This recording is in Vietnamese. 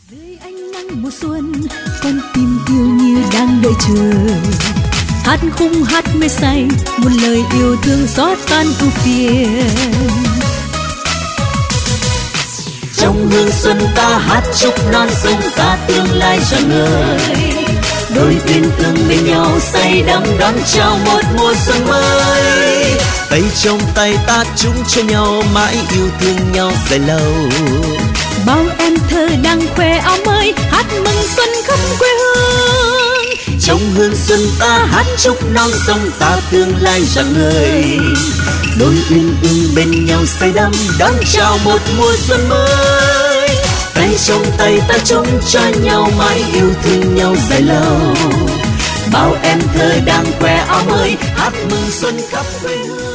Dưới ánh nắng mùa xuân, con tim yêu như đang đợi chờ. Hát khung hát mê say, một lời yêu thương xóa tan ưu phiền. Trong hương xuân ta hát chúc non sông ta tương lai trọn đời. Đôi uyên ương bên nhau say đắm đón chào một mùa xuân mới. Tay trong tay ta chung cho nhau mãi yêu thương nhau dài lâu. Bao em thơ đang khoe áo mới, hát mừng xuân khắp quê hương. Trong hương xuân ta hát chúc non sông ta tương lai rạng ngời. Đôi uyên ương bên nhau say đắm đón chào một mùa xuân mới. Tay trong tay ta chung cho nhau mãi yêu thương nhau dài lâu. Bao em thơ đang khoe áo mới, hát mừng xuân khắp quê hương.